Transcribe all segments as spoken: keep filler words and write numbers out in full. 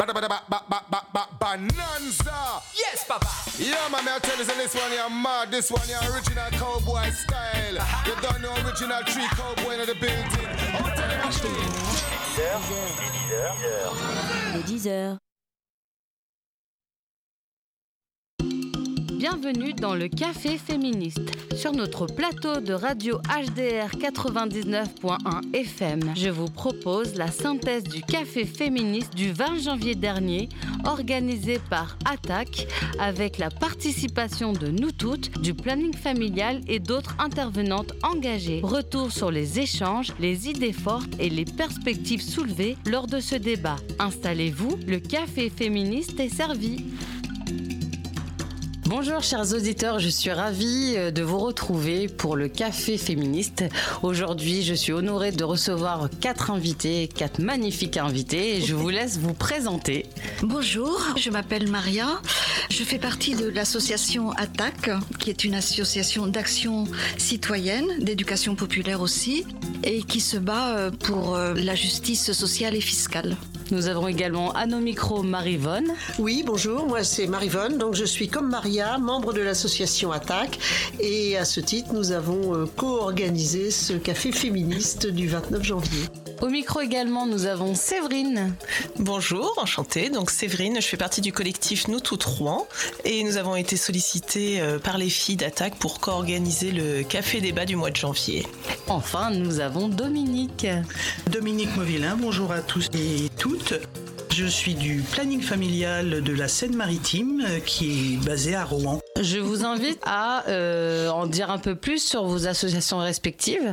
ba ba ba ba ba ba ba bonanza. Yes, Papa. Yeah, man, me I tell you, so this one here mad. This one here original cowboy style. You don't know original tree cowboy in the building. I'll tell you what Les dix heures. Bienvenue dans le Café Féministe. Sur notre plateau de radio H D R quatre-vingt-dix-neuf virgule un F M, je vous propose la synthèse du Café Féministe du vingt janvier dernier, organisé par Attaque, avec la participation de nous toutes, du planning familial et d'autres intervenantes engagées. Retour sur les échanges, les idées fortes et les perspectives soulevées lors de ce débat. Installez-vous, le Café Féministe est servi. Bonjour chers auditeurs, je suis ravie de vous retrouver pour le Café Féministe. Aujourd'hui, je suis honorée de recevoir quatre invités, quatre magnifiques invités et je vous laisse vous présenter. Bonjour, je m'appelle Maria, je fais partie de l'association Attaque, qui est une association d'action citoyenne, d'éducation populaire aussi, et qui se bat pour la justice sociale et fiscale. Nous avons également à nos micros Marie-Vonne. Oui, bonjour, moi c'est Marie-Vonne, donc je suis comme Maria, membre de l'association Attaque, et à ce titre, nous avons co-organisé ce café féministe du vingt-neuf janvier. Au micro également, nous avons Séverine. Bonjour, enchantée. Donc Séverine, je fais partie du collectif Nous Toutes Rouen et nous avons été sollicités par les filles d'Attaque pour co-organiser le café débat du mois de janvier. Enfin, nous avons Dominique. Dominique Mauvillain, bonjour à tous et toutes. Je suis du planning familial de la Seine-Maritime qui est basé à Rouen. Je vous invite à euh, en dire un peu plus sur vos associations respectives.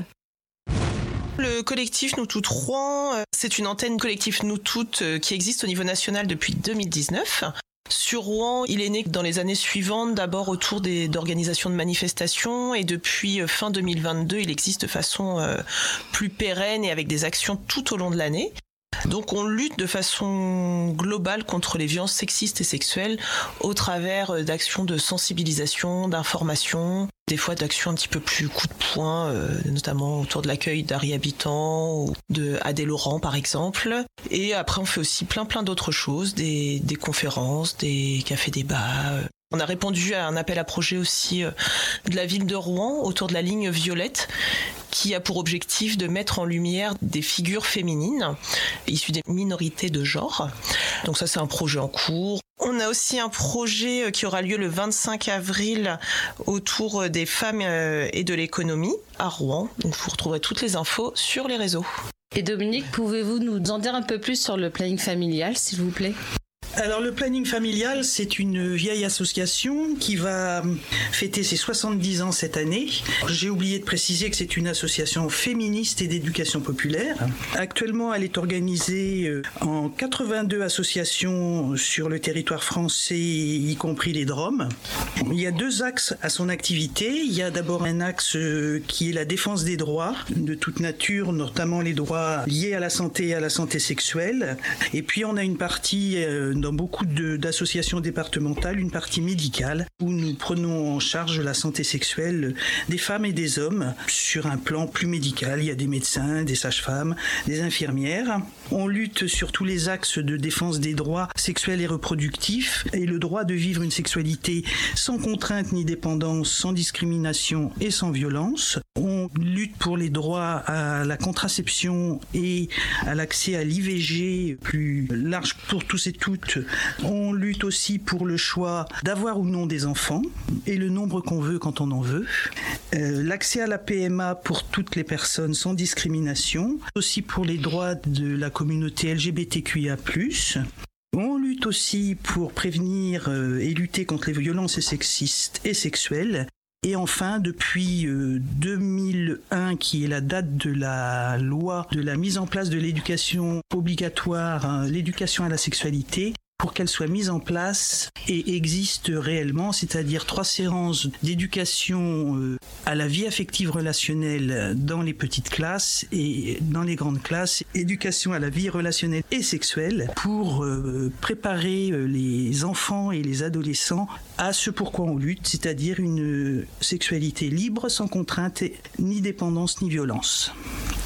Le collectif Nous Toutes Rouen, c'est une antenne collectif Nous Toutes qui existe au niveau national depuis deux mille dix-neuf. Sur Rouen, il est né dans les années suivantes, d'abord autour des, d'organisations de manifestations et depuis fin deux mille vingt-deux, il existe de façon euh, plus pérenne et avec des actions tout au long de l'année. Donc on lutte de façon globale contre les violences sexistes et sexuelles au travers d'actions de sensibilisation, d'information, des fois d'actions un petit peu plus coup de poing, euh, notamment autour de l'accueil d'Harry Habitant ou de Adé Laurent par exemple. Et après on fait aussi plein plein d'autres choses, des, des conférences, des cafés-débats. On a répondu à un appel à projet aussi de la ville de Rouen autour de la ligne violette qui a pour objectif de mettre en lumière des figures féminines issues des minorités de genre. Donc ça, c'est un projet en cours. On a aussi un projet qui aura lieu le vingt-cinq avril autour des femmes et de l'économie à Rouen. Donc vous retrouverez toutes les infos sur les réseaux. Et Dominique, pouvez-vous nous en dire un peu plus sur le planning familial, s'il vous plaît ? Alors le planning familial, c'est une vieille association qui va fêter ses soixante-dix ans cette année. J'ai oublié de préciser que c'est une association féministe et d'éducation populaire. Actuellement, elle est organisée en quatre-vingt-deux associations sur le territoire français, y compris les D R O M. Il y a deux axes à son activité. Il y a d'abord un axe qui est la défense des droits de toute nature, notamment les droits liés à la santé et à la santé sexuelle. Et puis on a une partie dans beaucoup de, d'associations départementales, une partie médicale où nous prenons en charge la santé sexuelle des femmes et des hommes sur un plan plus médical. Il y a des médecins, des sages-femmes, des infirmières. On lutte sur tous les axes de défense des droits sexuels et reproductifs et le droit de vivre une sexualité sans contrainte ni dépendance, sans discrimination et sans violence. On lutte pour les droits à la contraception et à l'accès à l'I V G plus large pour tous et toutes. On lutte aussi pour le choix d'avoir ou non des enfants et le nombre qu'on veut quand on en veut. Euh, l'accès à la P M A pour toutes les personnes sans discrimination. Aussi pour les droits de la communauté L G B T Q I A plus. On lutte aussi pour prévenir euh, et lutter contre les violences sexistes et sexuelles. Et enfin, depuis euh, deux mille un, qui est la date de la loi de la mise en place de l'éducation obligatoire, hein, l'éducation à la sexualité, pour qu'elle soit mise en place et existe réellement, c'est-à-dire trois séances d'éducation euh, à la vie affective relationnelle dans les petites classes et dans les grandes classes, éducation à la vie relationnelle et sexuelle pour euh, préparer euh, les enfants et les adolescents à ce pourquoi on lutte, c'est-à-dire une sexualité libre, sans contrainte, ni dépendance, ni violence.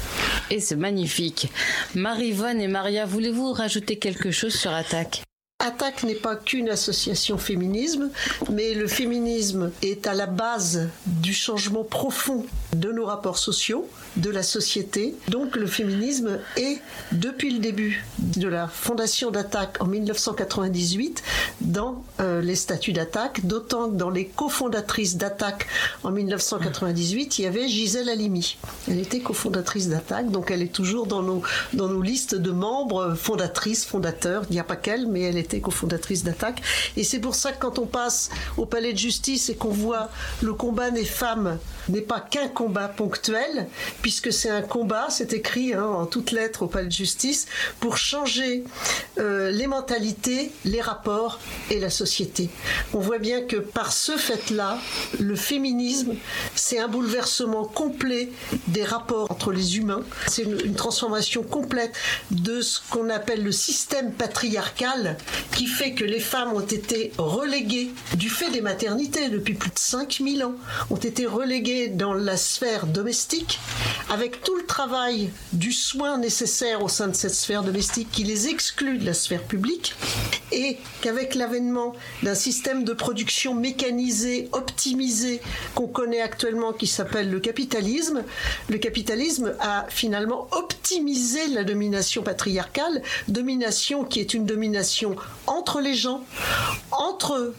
Et c'est magnifique. Marie-Vonne et Maria, voulez-vous rajouter quelque chose sur Attaque ? Attaque n'est pas qu'une association féminisme, mais le féminisme est à la base du changement profond de nos rapports sociaux, de la société. Donc le féminisme est, depuis le début de la fondation d'Attaque en dix-neuf cent quatre-vingt-dix-huit, dans euh, les statuts d'Attaque, d'autant que dans les cofondatrices d'Attaque en dix-neuf cent quatre-vingt-dix-huit, il y avait Gisèle Halimi. Elle était cofondatrice d'Attaque, donc elle est toujours dans nos, dans nos listes de membres fondatrices, fondateurs. Il n'y a pas qu'elle, mais elle était cofondatrice d'Attaque. Et c'est pour ça que quand on passe au palais de justice et qu'on voit le combat des femmes n'est pas qu'un combat ponctuel, puisque c'est un combat, c'est écrit hein, en toutes lettres au palais de justice, pour changer euh, les mentalités, les rapports et la société. On voit bien que par ce fait-là, le féminisme, c'est un bouleversement complet des rapports entre les humains. C'est une, une transformation complète de ce qu'on appelle le système patriarcal, qui fait que les femmes ont été reléguées, du fait des maternités depuis plus de cinq mille ans, ont été reléguées dans la sphère domestique, avec tout le travail du soin nécessaire au sein de cette sphère domestique qui les exclut de la sphère publique, et qu'avec l'avènement d'un système de production mécanisé, optimisé, qu'on connaît actuellement, qui s'appelle le capitalisme, le capitalisme a finalement optimisé la domination patriarcale, domination qui est une domination entre les gens, entre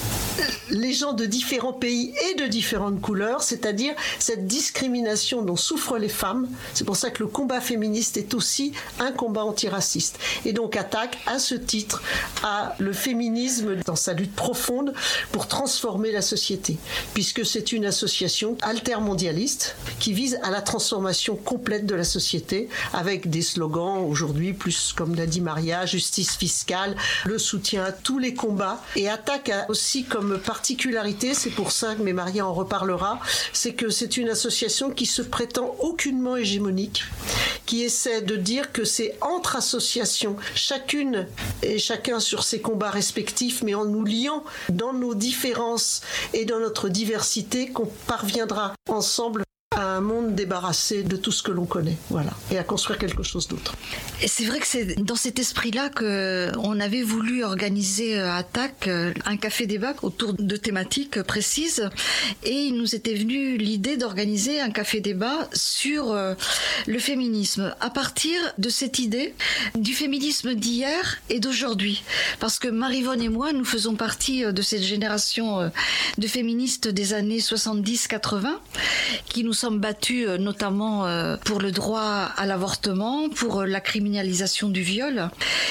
les gens de différents pays et de différentes couleurs, c'est-à-dire cette discrimination dont souffrent les femmes. C'est pour ça que le combat féministe est aussi un combat antiraciste. Et donc Attaque, à ce titre, a le féminisme dans sa lutte profonde pour transformer la société, puisque c'est une association altermondialiste qui vise à la transformation complète de la société, avec des slogans aujourd'hui, plus comme l'a dit Maria, justice fiscale, le soutien à tous les combats. Et Attaque a aussi comme particularité, c'est pour ça que mais Maria en reparlera, c'est que c'est une association qui se prétend aucunement hégémonique, qui essaie de dire que c'est entre associations, chacune et chacun sur ses combats respectifs, mais en nous liant dans nos différences et dans notre diversité, qu'on parviendra ensemble à un monde débarrassé de tout ce que l'on connaît, voilà, et à construire quelque chose d'autre. Et c'est vrai que c'est dans cet esprit-là qu'on avait voulu organiser à Attaque un café-débat autour de thématiques précises, et il nous était venu l'idée d'organiser un café-débat sur le féminisme, à partir de cette idée du féminisme d'hier et d'aujourd'hui. Parce que Marie-Vonne et moi, nous faisons partie de cette génération de féministes des années soixante-dix quatre-vingts, qui nous sommes battus notamment pour le droit à l'avortement, pour la criminalisation du viol.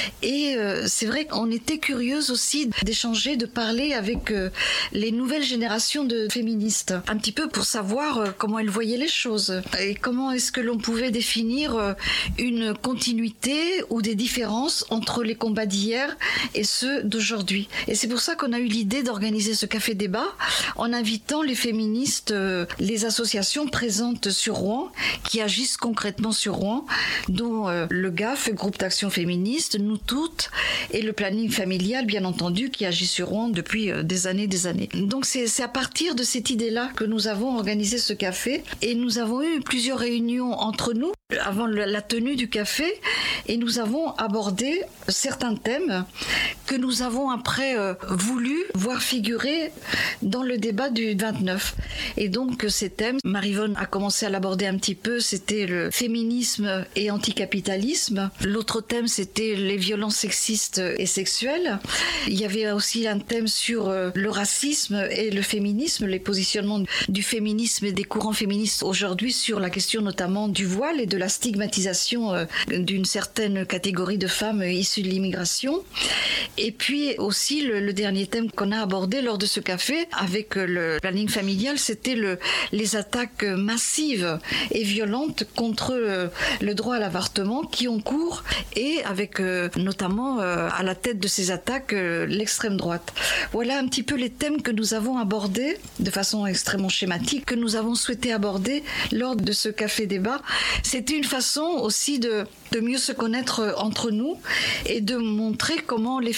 Et c'est vrai qu'on était curieuse aussi d'échanger, de parler avec les nouvelles générations de féministes, un petit peu pour savoir comment elles voyaient les choses et comment est-ce que l'on pouvait définir une continuité ou des différences entre les combats d'hier et ceux d'aujourd'hui. Et c'est pour ça qu'on a eu l'idée d'organiser ce café-débat en invitant les féministes, les associations présentes sur Rouen, qui agissent concrètement sur Rouen, dont euh, le G A F, Groupe d'Action Féministe, Nous Toutes, et le Planning Familial, bien entendu, qui agit sur Rouen depuis euh, des années des années. Donc c'est, c'est à partir de cette idée-là que nous avons organisé ce café, et nous avons eu plusieurs réunions entre nous avant la tenue du café, et nous avons abordé certains thèmes que nous avons après euh, voulu voir figurer dans le débat du vingt-neuf. Et donc ces thèmes, Marie-Vonne a commencé à l'aborder un petit peu, c'était le féminisme et anticapitalisme. L'autre thème, c'était les violences sexistes et sexuelles. Il y avait aussi un thème sur euh, le racisme et le féminisme, les positionnements du féminisme et des courants féministes aujourd'hui sur la question notamment du voile et de la stigmatisation euh, d'une certaine catégorie de femmes issues de l'immigration. Et puis aussi le, le dernier thème qu'on a abordé lors de ce café avec le planning familial, c'était le, les attaques massives et violentes contre le, le droit à l'avortement qui ont cours, et avec euh, notamment euh, à la tête de ces attaques euh, l'extrême droite. Voilà un petit peu les thèmes que nous avons abordés de façon extrêmement schématique, que nous avons souhaité aborder lors de ce café débat. C'était une façon aussi de, de mieux se connaître entre nous et de montrer comment les féministes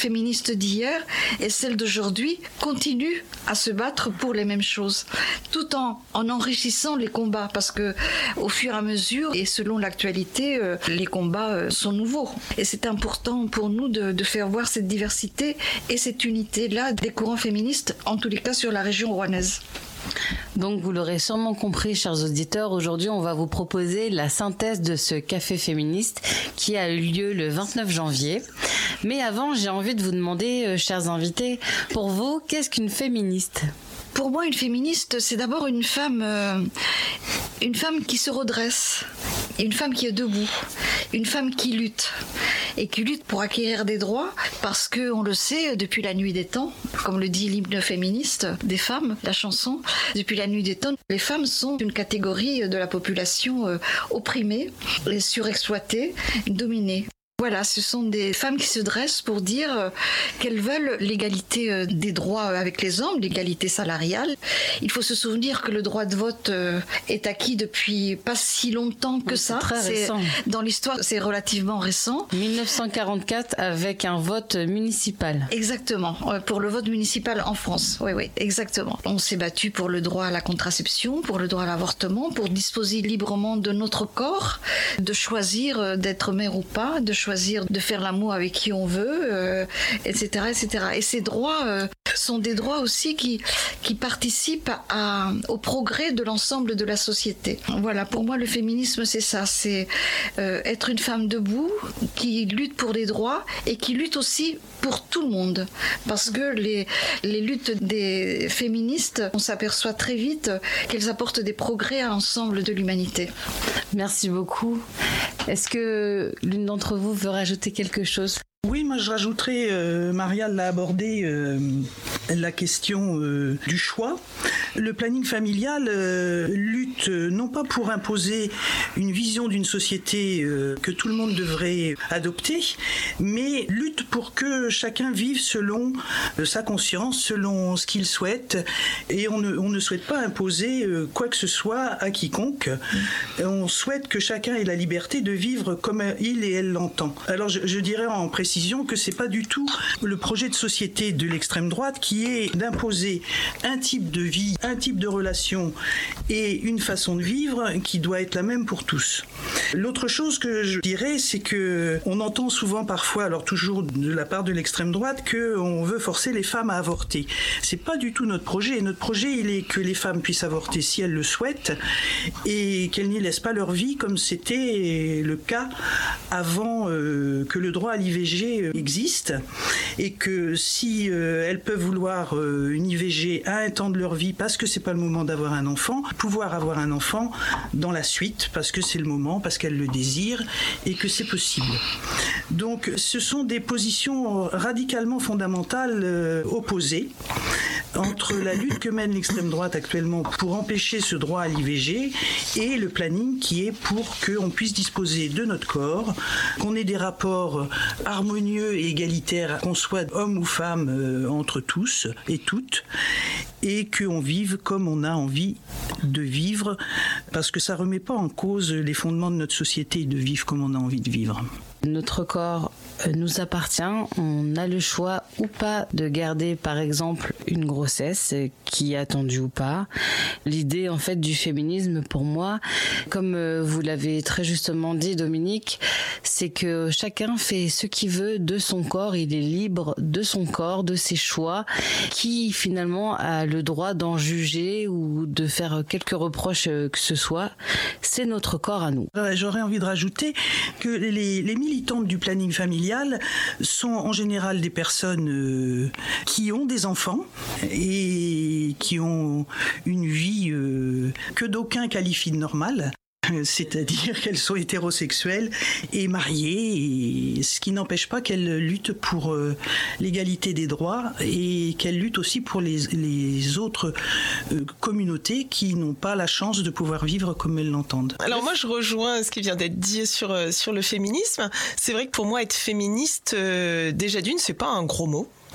féministes d'hier et celles d'aujourd'hui continuent à se battre pour les mêmes choses, tout en, en enrichissant les combats, parce que au fur et à mesure et selon l'actualité, euh, les combats euh, sont nouveaux. Et c'est important pour nous de, de faire voir cette diversité et cette unité-là des courants féministes, en tous les cas sur la région rouennaise. Donc vous l'aurez sûrement compris, chers auditeurs, aujourd'hui on va vous proposer la synthèse de ce café féministe qui a eu lieu le vingt-neuf janvier. Mais avant, j'ai envie de vous demander, euh, chers invités, pour vous, qu'est-ce qu'une féministe ? Pour moi, une féministe, c'est d'abord une femme, euh, une femme qui se redresse, une femme qui est debout, une femme qui lutte, et qui lutte pour acquérir des droits, parce que on le sait, depuis la nuit des temps, comme le dit l'hymne féministe des femmes, la chanson, depuis la nuit des temps, les femmes sont une catégorie de la population euh, opprimée, surexploitée, dominée. Voilà, ce sont des femmes qui se dressent pour dire qu'elles veulent l'égalité des droits avec les hommes, l'égalité salariale. Il faut se souvenir que le droit de vote est acquis depuis pas si longtemps que oui, ça. C'est très c'est, récent. Dans l'histoire, c'est relativement récent. dix-neuf cent quarante-quatre avec un vote municipal. Exactement, pour le vote municipal en France. Oui, oui, exactement. On s'est battu pour le droit à la contraception, pour le droit à l'avortement, pour disposer librement de notre corps, de choisir d'être mère ou pas, de choisir choisir de faire l'amour avec qui on veut, euh, et cetera, et cetera. Et ces droits euh, sont des droits aussi qui, qui participent à, au progrès de l'ensemble de la société. Voilà, pour moi, le féminisme, c'est ça, c'est euh, être une femme debout, qui lutte pour des droits et qui lutte aussi pour tout le monde. Parce que les, les luttes des féministes, on s'aperçoit très vite qu'elles apportent des progrès à l'ensemble de l'humanité. Merci beaucoup. Est-ce que l'une d'entre vous veut rajouter quelque chose ? Oui, moi je rajouterais, euh, Maria l'a abordé, euh, la question euh, du choix. Le planning familial euh, lutte euh, non pas pour imposer une vision d'une société euh, que tout le monde devrait adopter, mais lutte pour que chacun vive selon euh, sa conscience, selon ce qu'il souhaite. Et on ne, on ne souhaite pas imposer euh, quoi que ce soit à quiconque. Mmh. On souhaite que chacun ait la liberté de vivre comme il et elle l'entend. Alors je, je dirais en précision que c'est pas du tout le projet de société de l'extrême droite qui est d'imposer un type de vie, un type de relation et une façon de vivre qui doit être la même pour tous. L'autre chose que je dirais, c'est que on entend souvent parfois, alors toujours de la part de l'extrême droite, qu'on veut forcer les femmes à avorter. C'est pas du tout notre projet. Notre projet, il est que les femmes puissent avorter si elles le souhaitent et qu'elles n'y laissent pas leur vie comme c'était le cas avant euh, que le droit à l'I V G existe, et que si euh, elles peuvent vouloir euh, une I V G à un temps de leur vie parce que c'est pas le moment d'avoir un enfant, pouvoir avoir un enfant dans la suite parce que c'est le moment, parce qu'elles le désirent et que c'est possible. Donc ce sont des positions radicalement fondamentales euh, opposées entre la lutte que mène l'extrême droite actuellement pour empêcher ce droit à l'I V G et le planning qui est pour qu'on puisse disposer de notre corps, qu'on ait des rapports harmonieux et égalitaires, qu'on soit homme ou femme euh, entre tous et toutes, et qu'on vive comme on a envie de vivre, parce que ça ne remet pas en cause les fondements de notre société de vivre comme on a envie de vivre. Notre corps nous appartient, on a le choix ou pas de garder par exemple une grossesse qui est attendue ou pas. L'idée en fait du féminisme pour moi, comme vous l'avez très justement dit Dominique, c'est que chacun fait ce qu'il veut de son corps, il est libre de son corps, de ses choix, qui finalement a le droit d'en juger ou de faire quelques reproches que ce soit, c'est notre corps à nous. J'aurais envie de rajouter que les, les militantes du planning familial sont en général des personnes euh, qui ont des enfants et qui ont une vie euh, que d'aucuns qualifient de normale. C'est-à-dire qu'elles sont hétérosexuelles et mariées, et ce qui n'empêche pas qu'elles luttent pour euh, l'égalité des droits et qu'elles luttent aussi pour les, les autres euh, communautés qui n'ont pas la chance de pouvoir vivre comme elles l'entendent. Alors moi je rejoins ce qui vient d'être dit sur, sur le féminisme. C'est vrai que pour moi être féministe, euh, déjà d'une, c'est pas un gros mot.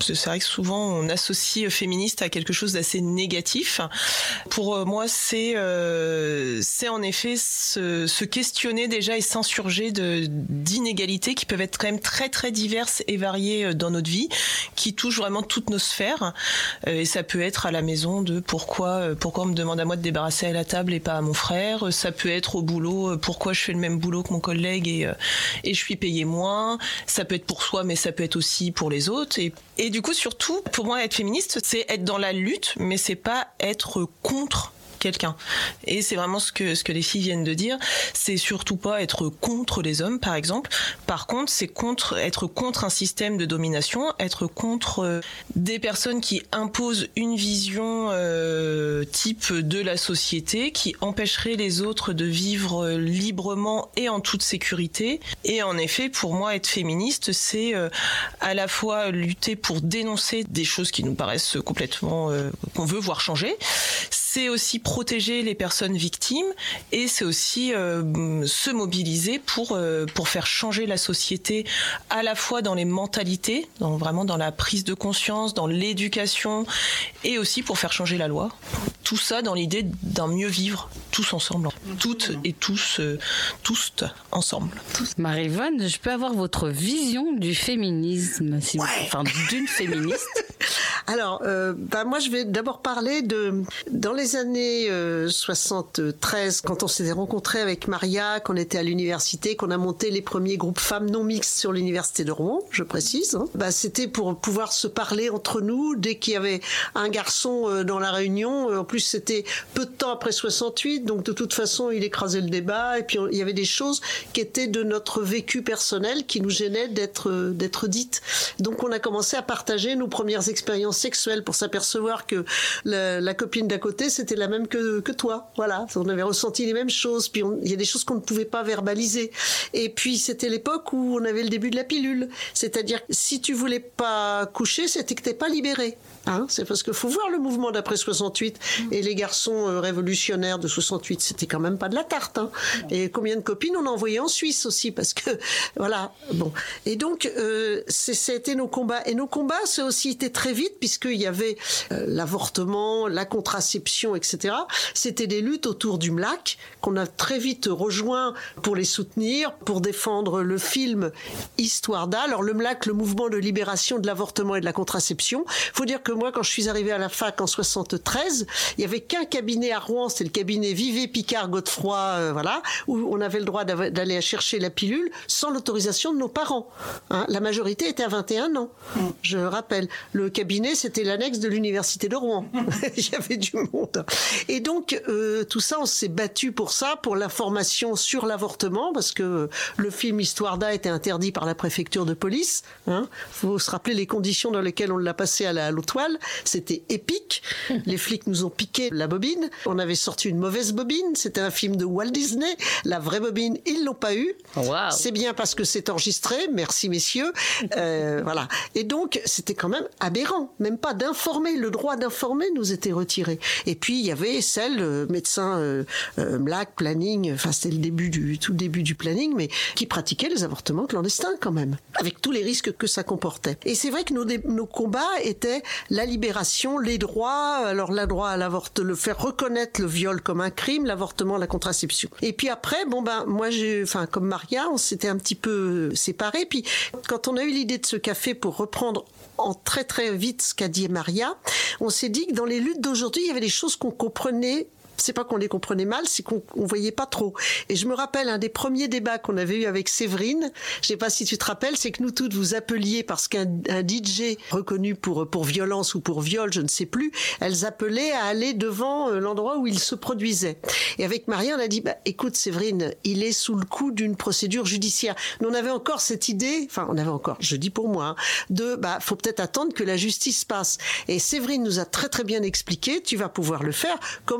C'est vrai que souvent on associe féministe à quelque chose d'assez négatif. Pour moi, c'est euh, c'est en effet se, se questionner déjà et s'insurger de d'inégalités qui peuvent être quand même très très diverses et variées dans notre vie, qui touchent vraiment toutes nos sphères. Et ça peut être à la maison de pourquoi pourquoi on me demande à moi de débarrasser à la table et pas à mon frère. Ça peut être au boulot, pourquoi je fais le même boulot que mon collègue et et je suis payée moins. Ça peut être pour soi, mais ça peut être aussi pour les autres. Et et du coup, surtout, pour moi, être féministe, c'est être dans la lutte, mais c'est pas être contre quelqu'un. Et c'est vraiment ce que ce que les filles viennent de dire. C'est surtout pas être contre les hommes, par exemple. Par contre, c'est contre être contre un système de domination, être contre euh, des personnes qui imposent une vision euh, type de la société, qui empêcherait les autres de vivre librement et en toute sécurité. Et en effet, pour moi, être féministe, c'est euh, à la fois lutter pour dénoncer des choses qui nous paraissent complètement euh, qu'on veut voir changer. C'est aussi protéger les personnes victimes et c'est aussi euh, se mobiliser pour euh, pour faire changer la société à la fois dans les mentalités, dans, vraiment dans la prise de conscience, dans l'éducation et aussi pour faire changer la loi. Tout ça dans l'idée d'un mieux vivre tous ensemble, toutes et tous, euh, tous ensemble. Marie-Vonne, je peux avoir votre vision du féminisme, si ouais. vous... enfin d'une féministe. Alors, euh, bah moi je vais d'abord parler de dans les années euh, soixante-treize, quand on s'était rencontrés avec Maria, qu'on était à l'université, qu'on a monté les premiers groupes femmes non mixtes sur l'université de Rouen, je précise. Hein. Bah c'était pour pouvoir se parler entre nous dès qu'il y avait un garçon euh, dans la réunion. En plus, c'était peu de temps après soixante-huit, donc de toute façon, il écrasait le débat. Et puis on, il y avait des choses qui étaient de notre vécu personnel qui nous gênaient d'être euh, d'être dites. Donc on a commencé à partager nos premières expériences sexuelles pour s'apercevoir que la, la copine d'à côté c'était la même que, que toi, voilà, on avait ressenti les mêmes choses, puis on, il y a des choses qu'on ne pouvait pas verbaliser, et puis c'était l'époque où on avait le début de la pilule, c'est-à-dire si tu voulais pas coucher, c'était que t'es pas libéré. Hein, c'est parce qu'il faut voir le mouvement d'après soixante-huit et les garçons euh, révolutionnaires de soixante-huit, c'était quand même pas de la tarte. Hein. Et combien de copines on a envoyées en Suisse aussi, parce que voilà. Bon. Et donc euh, c'est, ça a été nos combats. Et nos combats, ça a aussi été très vite, puisqu'il y avait euh, l'avortement, la contraception, et cetera. C'était des luttes autour du M L A C qu'on a très vite rejoint pour les soutenir, pour défendre le film Histoire d'A. Alors le M L A C, le mouvement de libération de l'avortement et de la contraception. Faut dire que moi, quand je suis arrivée à la fac en soixante-treize, il y avait qu'un cabinet à Rouen, c'était le cabinet Vivet Picard Godefroy, euh, voilà, où on avait le droit d'aller chercher la pilule sans l'autorisation de nos parents. Hein, la majorité était à vingt et un ans. Je rappelle, le cabinet, c'était l'annexe de l'université de Rouen. Il y avait du monde. Et donc, euh, tout ça, on s'est battu pour ça, pour l'information sur l'avortement, parce que le film Histoire d'A était interdit par la préfecture de police. Hein. Faut se rappeler les conditions dans lesquelles on l'a passé à la, à l'autoile. C'était épique. Les flics nous ont piqué la bobine. On avait sorti une mauvaise bobine. C'était un film de Walt Disney. La vraie bobine, ils l'ont pas eu. Wow. C'est bien parce que c'est enregistré. Merci, messieurs. Euh, voilà. Et donc, c'était quand même aberrant. Même pas d'informer. Le droit d'informer nous était retiré. Et puis, il y avait celle, euh, médecin euh, euh, M L A C, planning, enfin, c'était le début du, tout le début du planning, mais qui pratiquait les avortements clandestins quand même. Avec tous les risques que ça comportait. Et c'est vrai que nos, nos combats étaient la libération, les droits, alors le droit à l'avortement, le faire reconnaître le viol comme un crime, l'avortement, la contraception. Et puis après, bon ben, moi j'ai, enfin comme Maria, on s'était un petit peu séparés. Puis quand on a eu l'idée de ce café pour reprendre en très très vite ce qu'a dit Maria, on s'est dit que dans les luttes d'aujourd'hui, il y avait des choses qu'on comprenait. C'est pas qu'on les comprenait mal, c'est qu'on on voyait pas trop. Et je me rappelle un des premiers débats qu'on avait eu avec Séverine, je sais pas si tu te rappelles, c'est que nous toutes vous appeliez parce qu'un un D J reconnu pour pour violence ou pour viol, je ne sais plus, elles appelaient à aller devant l'endroit où il se produisait. Et avec Maria, on a dit bah écoute Séverine, il est sous le coup d'une procédure judiciaire. Nous on avait encore cette idée, enfin on avait encore, je dis pour moi, hein, de bah faut peut-être attendre que la justice passe. Et Séverine nous a très très bien expliqué, tu vas pouvoir le faire, comment la justice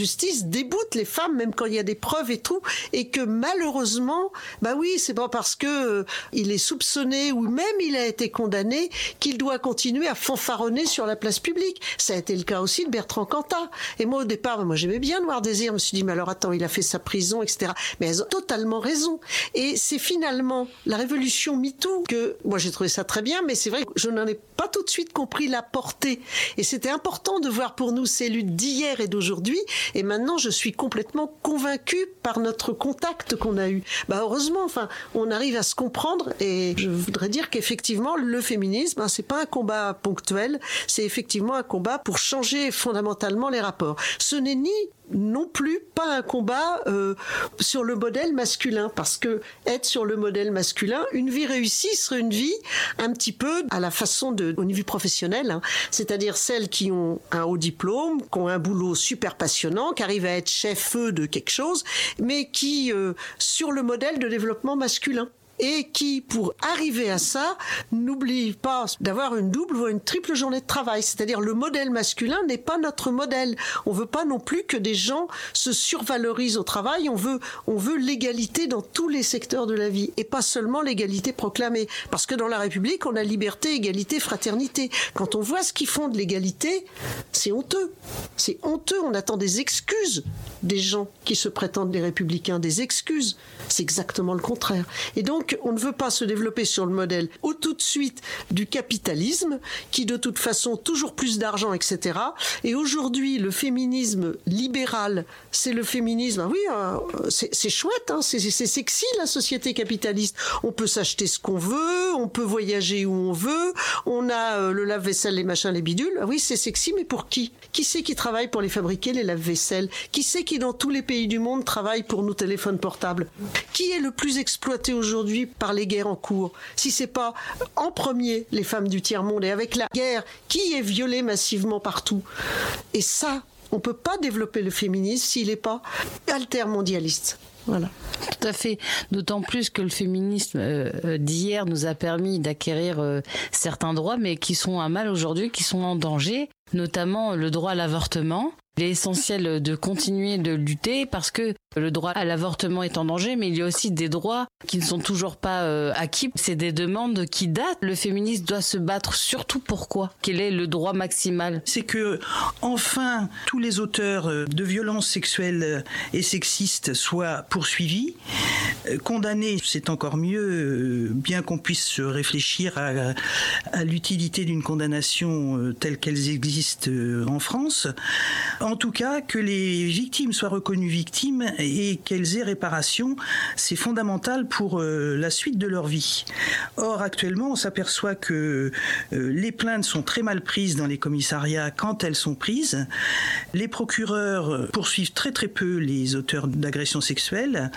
justice déboute les femmes, même quand il y a des preuves et tout, et que malheureusement, bah oui, c'est pas parce que euh, il est soupçonné ou même il a été condamné qu'il doit continuer à fanfaronner sur la place publique. Ça a été le cas aussi de Bertrand Cantat. Et moi, au départ, moi j'aimais bien Noir Désir, je me suis dit, mais alors attends, il a fait sa prison, et cetera. Mais elles ont totalement raison. Et c'est finalement la révolution MeToo que, moi j'ai trouvé ça très bien, mais c'est vrai que je n'en ai pas tout de suite compris la portée. Et c'était important de voir pour nous ces luttes d'hier et d'aujourd'hui. Et maintenant, je suis complètement convaincue par notre contact qu'on a eu. Bah heureusement, enfin, on arrive à se comprendre. Et je voudrais dire qu'effectivement, le féminisme, hein, c'est pas un combat ponctuel, c'est effectivement un combat pour changer fondamentalement les rapports. Ce n'est ni non plus pas un combat euh, sur le modèle masculin, parce que être sur le modèle masculin, une vie réussie serait une vie un petit peu à la façon de, au niveau professionnel, hein, c'est-à-dire celles qui ont un haut diplôme, qui ont un boulot super passionnant, qui arrivent à être chef-feu de quelque chose, mais qui euh, sur le modèle de développement masculin. Et qui, pour arriver à ça, n'oublie pas d'avoir une double ou une triple journée de travail. C'est-à-dire le modèle masculin n'est pas notre modèle. On veut pas non plus que des gens se survalorisent au travail. On veut, on veut l'égalité dans tous les secteurs de la vie et pas seulement l'égalité proclamée. Parce que dans la République, on a liberté, égalité, fraternité. Quand on voit ce qu'ils font de l'égalité, c'est honteux. C'est honteux. On attend des excuses des gens qui se prétendent des républicains, des excuses. C'est exactement le contraire. Et donc, on ne veut pas se développer sur le modèle ou tout de suite du capitalisme, qui de toute façon toujours plus d'argent, et cetera. Et aujourd'hui, le féminisme libéral, c'est le féminisme. Ah oui, euh, c'est, c'est chouette, hein, c'est, c'est sexy la société capitaliste. On peut s'acheter ce qu'on veut, on peut voyager où on veut, on a euh, le lave-vaisselle, les machins, les bidules. Ah oui, c'est sexy, mais pour qui ? Qui c'est qui travaille pour les fabriquer, les lave-vaisselle ? Qui c'est qui dans tous les pays du monde travaille pour nos téléphones portables ? Qui est le plus exploité aujourd'hui par les guerres en cours, si c'est pas en premier les femmes du tiers-monde, et avec la guerre, qui est violée massivement partout. Et ça, on peut pas développer le féminisme s'il n'est pas altermondialiste. Voilà. Tout à fait. D'autant plus que le féminisme euh, d'hier nous a permis d'acquérir euh, certains droits, mais qui sont à mal aujourd'hui, qui sont en danger, notamment le droit à l'avortement. Il est essentiel de continuer de lutter parce que le droit à l'avortement est en danger, mais il y a aussi des droits qui ne sont toujours pas euh, acquis. C'est des demandes qui datent. Le féminisme doit se battre surtout pourquoi ? Quel est le droit maximal ? C'est que, enfin, tous les auteurs de violences sexuelles et sexistes soient poursuivis, condamnés, c'est encore mieux, bien qu'on puisse réfléchir à, à l'utilité d'une condamnation telle qu'elles existent en France. En tout cas, que les victimes soient reconnues victimes et qu'elles aient réparation, c'est fondamental pour euh, la suite de leur vie. Or, actuellement, on s'aperçoit que euh, les plaintes sont très mal prises dans les commissariats quand elles sont prises. Les procureurs poursuivent très très peu les auteurs d'agressions sexuelles.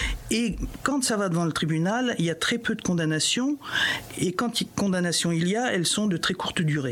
Et quand ça va devant le tribunal, il y a très peu de condamnations. Et quand condamnations il y a, elles sont de très courte durée.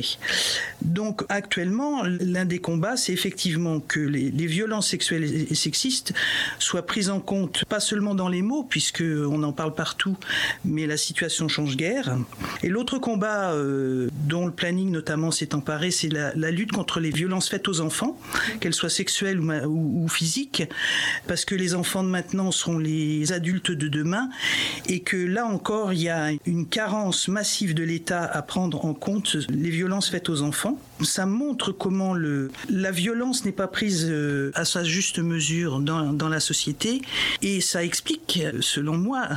Donc, actuellement, l'un des combats, c'est effectivement que les, les violences sexuelles et sexistes soient prises en compte, pas seulement dans les mots, puisqu'on en parle partout, mais la situation change guère. Et l'autre combat euh, dont le planning notamment s'est emparé, c'est la, la lutte contre les violences faites aux enfants, qu'elles soient sexuelles ou, ou, ou physiques, parce que les enfants de maintenant seront les adultes de demain, et que là encore, il y a une carence massive de l'État à prendre en compte les violences faites aux enfants. Ça montre comment le, la violence n'est pas prise euh, à sa juste mesure dans, dans la société, et ça explique, selon moi,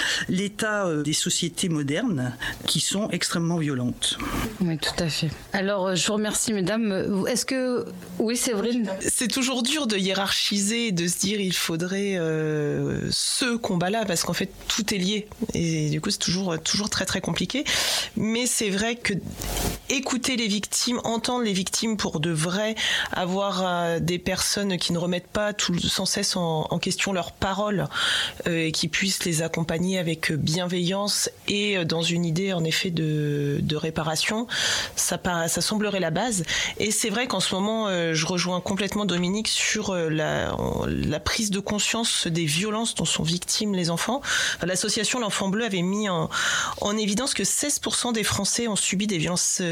l'état euh, des sociétés modernes qui sont extrêmement violentes. Oui, tout à fait. Alors, je vous remercie, mesdames. Est-ce que... Oui, c'est vrai. C'est toujours dur de hiérarchiser et de se dire il faudrait euh, ce combat-là, parce qu'en fait, tout est lié. Et du coup, c'est toujours, toujours très, très compliqué. Mais c'est vrai que écouter les victimes, entendre les victimes pour de vrai, avoir euh, des personnes qui ne remettent pas tout, sans cesse en, en question leurs paroles euh, et qui puissent les accompagner avec bienveillance et dans une idée en effet de, de réparation, ça, ça semblerait la base. Et c'est vrai qu'en ce moment, euh, je rejoins complètement Dominique sur euh, la, la prise de conscience des violences dont sont victimes les enfants. L'association L'Enfant Bleu avait mis en, en évidence que seize pour cent des Français ont subi des violences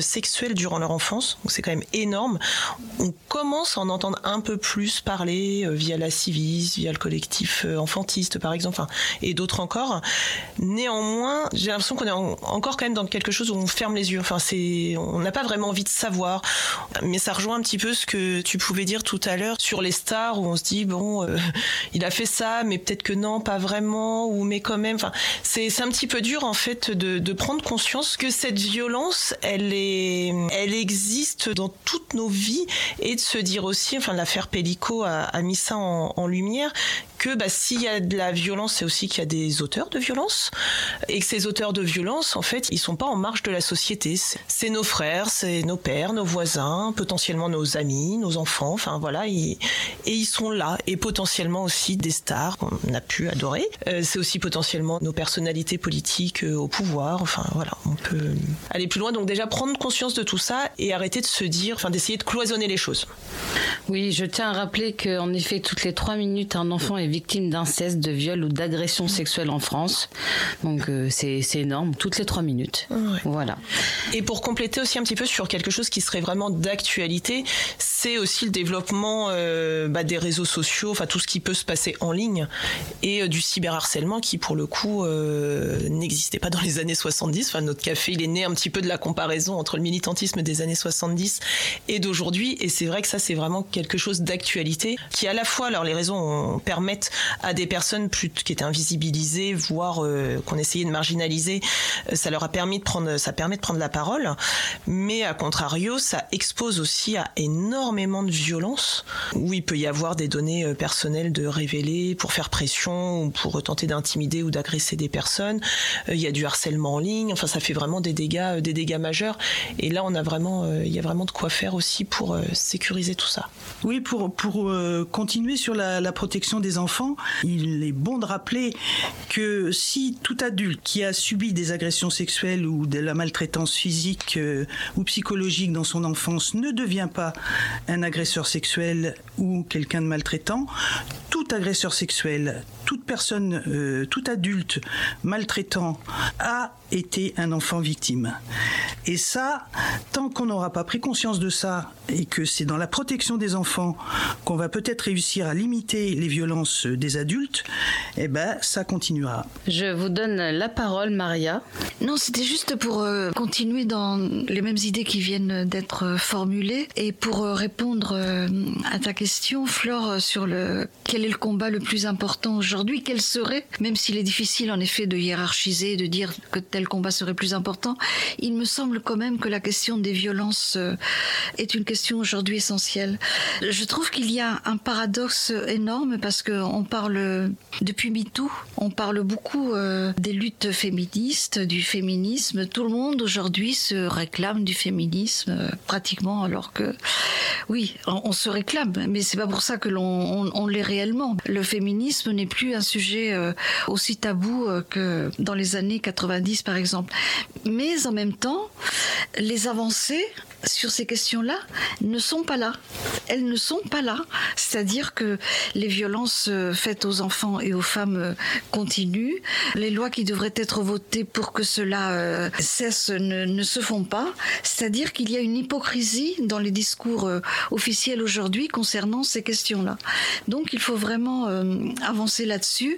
sexuelles durant leur enfance, donc c'est quand même énorme. On commence à en entendre un peu plus parler euh, via la Civis, via le collectif euh, enfantiste par exemple, enfin, et d'autres encore. Néanmoins, j'ai l'impression qu'on est en, encore quand même dans quelque chose où on ferme les yeux. Enfin, c'est, on n'a pas vraiment envie de savoir. Mais ça rejoint un petit peu ce que tu pouvais dire tout à l'heure sur les stars, où on se dit bon, euh, il a fait ça, mais peut-être que non, pas vraiment, ou mais quand même. Enfin, c'est, c'est un petit peu dur en fait de, de prendre conscience que cette violence, elle est, elle existe dans toutes nos vies, et de se dire aussi, enfin, l'affaire Pellico a, a mis ça en, en lumière, que bah, s'il y a de la violence, c'est aussi qu'il y a des auteurs de violence, et que ces auteurs de violence, en fait, ils sont pas en marge de la société. C'est, c'est nos frères, c'est nos pères, nos voisins, potentiellement nos amis, nos enfants, enfin voilà, ils, et ils sont là, et potentiellement aussi des stars qu'on a pu adorer. Euh, c'est aussi potentiellement nos personnalités politiques euh, au pouvoir, enfin voilà, on peut aller plus loin. Donc déjà prendre conscience de tout ça et arrêter de se dire, enfin d'essayer de cloisonner les choses. Oui, je tiens à rappeler qu'en effet, toutes les trois minutes, un enfant est victime d'inceste, de viol ou d'agression sexuelle en France. Donc euh, c'est, c'est énorme, toutes les trois minutes. Ouais. Voilà. Et pour compléter aussi un petit peu sur quelque chose qui serait vraiment d'actualité, c'est aussi le développement euh, bah, des réseaux sociaux, enfin tout ce qui peut se passer en ligne, et euh, du cyberharcèlement qui pour le coup euh, n'existait pas dans les années soixante-dix. Enfin, notre café, il est né un petit peu de la comparaison entre le militantisme des années soixante-dix et d'aujourd'hui, et c'est vrai que ça c'est vraiment quelque chose d'actualité qui à la fois, alors les réseaux on, permettent à des personnes plus, qui étaient invisibilisées, voire euh, qu'on essayait de marginaliser, ça leur a permis de prendre, ça permet de prendre la parole, mais à contrario, ça expose aussi à énormément de violence, où il peut y avoir des données personnelles de révéler pour faire pression ou pour tenter d'intimider ou d'agresser des personnes. Il y a du harcèlement en ligne, enfin ça fait vraiment des dégâts, des dégâts majeurs, et là on a vraiment, il y a vraiment de quoi faire aussi pour sécuriser tout ça. Oui, pour, pour euh, continuer sur la, la protection des enfants, il est bon de rappeler que si tout adulte qui a subi des agressions sexuelles ou de la maltraitance physique euh, ou psychologique dans son enfance ne devient pas un agresseur sexuel ou quelqu'un de maltraitant, tout agresseur sexuel, toute personne, euh, tout adulte maltraitant a été un enfant victime. Et ça, tant qu'on n'aura pas pris conscience de ça, et que c'est dans la protection des enfants qu'on va peut-être réussir à limiter les violences des adultes, eh ben, ça continuera. Je vous donne la parole, Maria. Non, c'était juste pour euh, continuer dans les mêmes idées qui viennent d'être formulées, et pour euh, répondre euh, à ta question, Flore, sur le quel est le combat le plus important aujourd'hui, quel serait, même s'il est difficile en effet de hiérarchiser, de dire que tel combat serait plus important, il me semble quand même que la question des violences euh, est une question aujourd'hui essentielle. Je trouve qu'il y a un paradoxe énorme parce qu'on parle, depuis MeToo, on parle beaucoup euh, des luttes féministes, du féminisme. Tout le monde aujourd'hui se réclame du féminisme, euh, pratiquement, alors que, oui, on, on se réclame, mais c'est pas pour ça que l'on on, on l'est réellement. Le féminisme n'est plus un sujet euh, aussi tabou euh, que dans les années quatre-vingt-dix, par exemple. Mais en même temps, les avancées sur ces questions-là ne sont pas là. Elles ne sont pas là. C'est-à-dire que les violences faites aux enfants et aux femmes continuent. Les lois qui devraient être votées pour que cela cesse ne, ne se font pas. C'est-à-dire qu'il y a une hypocrisie dans les discours officiels aujourd'hui concernant ces questions-là. Donc il faut vraiment avancer là-dessus.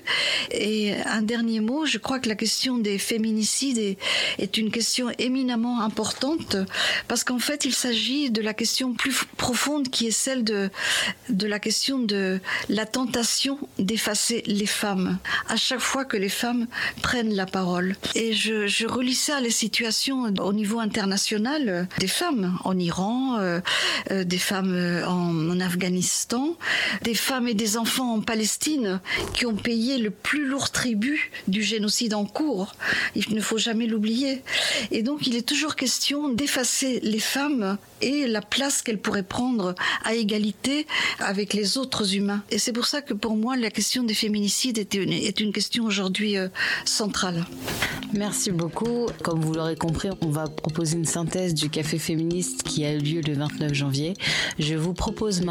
Et un dernier mot, je crois que la question des féminicides est, est une question éminemment importante parce qu'en fait, il s'agit de la question plus profonde qui est celle de, de la question de la tentation d'effacer les femmes à chaque fois que les femmes prennent la parole. Et je, je relis ça à les situations au niveau international des femmes en Iran, euh, euh, des femmes en, en Afghanistan, des femmes et des enfants en Palestine qui ont payé le plus lourd tribut du génocide en cours. Il ne faut jamais l'oublier. Et donc il est toujours question d'effacer les femmes et la place qu'elles pourraient prendre à égalité avec les autres humains. Et c'est pour ça que pour moi, la question des féminicides est une, est une question aujourd'hui euh, centrale. Merci beaucoup. Comme vous l'aurez compris, on va proposer une synthèse du Café féministe qui a lieu le vingt-neuf janvier. Je vous propose maintenant